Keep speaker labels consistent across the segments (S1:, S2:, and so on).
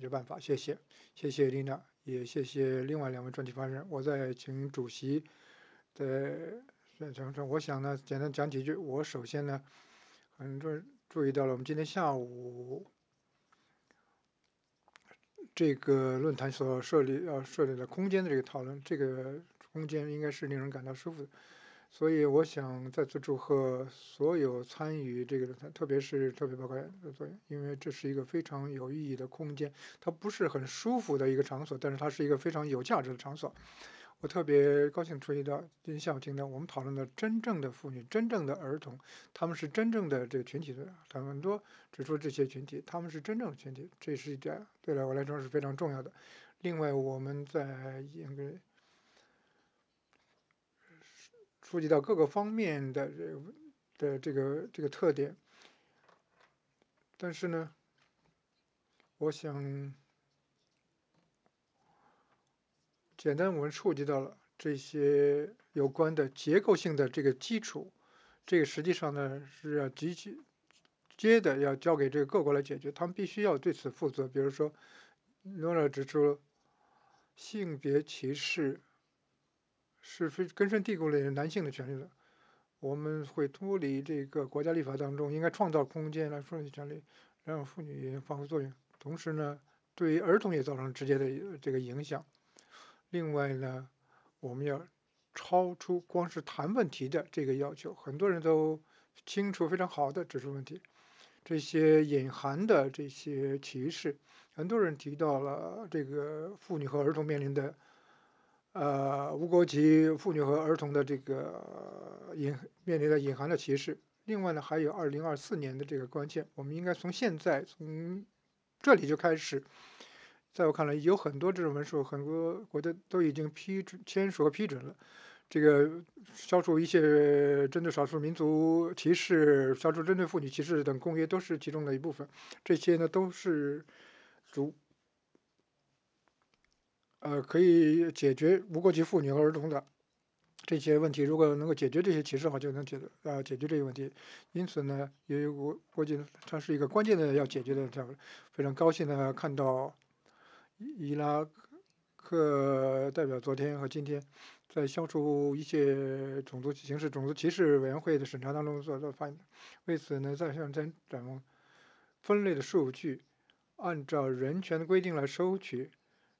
S1: 办法。谢谢，谢谢丽娜，也谢谢另外2位专题发言人。我在请主席的宣传中，我想呢，简单讲几句。我首先呢，很多人注意到了我们今天下午这个论坛所设立的空间的这个讨论，这个空间应该是令人感到舒服的。所以我想再次祝贺所有参与这个论坛，特别是特别报告员的作用，因为这是一个非常有意义的空间。它不是很舒服的一个场所，但是它是一个非常有价值的场所。我特别高兴注意到，今天下午听到我们讨论的真正的妇女、真正的儿童，他们是真正的这个群体的，很多指出这些群体，他们是真正的群体，这是一点对我来说是非常重要的。另外，我们在触及到各个方面的这个特点，但是呢，我想简单我们触及到了这些有关的结构性的这个基础，这个实际上呢是要直接的要交给这个各国来解决，他们必须要对此负责。比如说，诺尔指出，性别歧视是非根深蒂固的男性的权利的。我们会脱离这个国家立法当中，应该创造空间来赋予权利，让妇女发挥作用。同时呢，对于儿童也造成直接的这个影响。另外呢，我们要超出光是谈问题的这个要求，很多人都清楚非常好的指出问题，这些隐含的这些歧视，很多人提到了这个妇女和儿童面临的无国籍妇女和儿童的这个面临的隐含的歧视。另外呢，还有2024年的这个关键，我们应该从这里就开始。在我看来，有很多这种文书，很多国家都已经签署和批准了。这个消除一切针对少数民族歧视、消除针对妇女歧视等公约都是其中的一部分。这些呢都是可以解决无国籍妇女和儿童的这些问题。如果能够解决这些歧视的话，就能解决这个问题。因此呢，由于国际它是一个关键的要解决的这样，非常高兴的看到伊拉克代表昨天和今天在消除一切种族歧视委员会的审查当中做发言。为此呢，再向展望分类的数据，按照人权的规定来收取。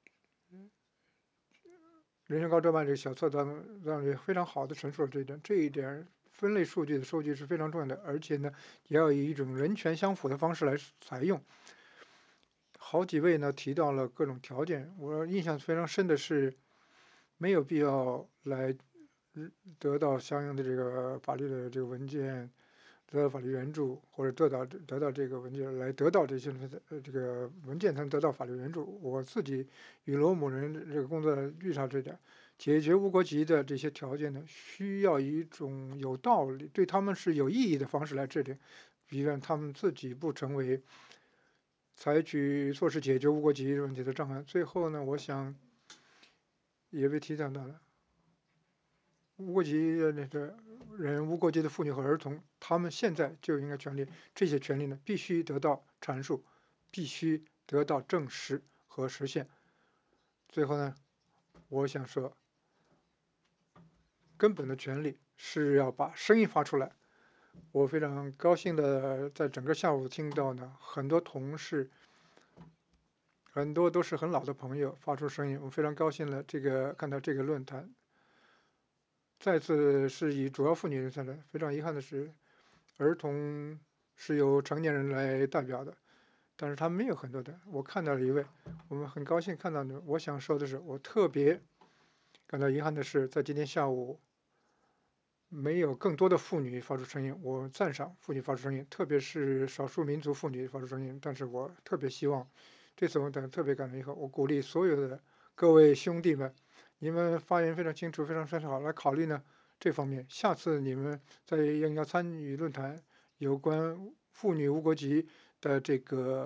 S1: 人权高质办这个小册当中，让也非常好的陈述了这一点分类数据的收集是非常重要的，而且呢，也要以一种人权相符的方式来采用。好几位呢提到了各种条件，我印象非常深的是，没有必要来得到相应的这个法律的这个文件，得到法律援助，或者得到这个文件来得到这些这个文件才能得到法律援助。我自己与罗姆人这个工作遇上这点，解决无国籍的这些条件呢，需要一种有道理、对他们是有意义的方式来制定，以便他们自己不成为采取措施解决无国籍问题的障碍。最后呢，我想也被提到了。无国籍的那个人、无国籍的妇女和儿童，他们现在就应该这些权利呢，必须得到阐述，必须得到证实和实现。最后呢，我想说，根本的权利是要把声音发出来。我非常高兴的在整个下午听到呢，很多同事，很多都是很老的朋友发出声音，我非常高兴的看到这个论坛。再次是以主要妇女参战，非常遗憾的是，儿童是由成年人来代表的，但是他们没有很多的。我看到了一位，我们很高兴看到你们。我想说的是，我特别感到遗憾的是，在今天下午没有更多的妇女发出声音。我赞赏妇女发出声音，特别是少数民族妇女发出声音。但是我特别希望，这次我特别感到以后，我鼓励所有的各位兄弟们，你们发言非常清楚，非常好，来考虑呢这方面。下次你们要参与论坛有关妇女无国籍的这个。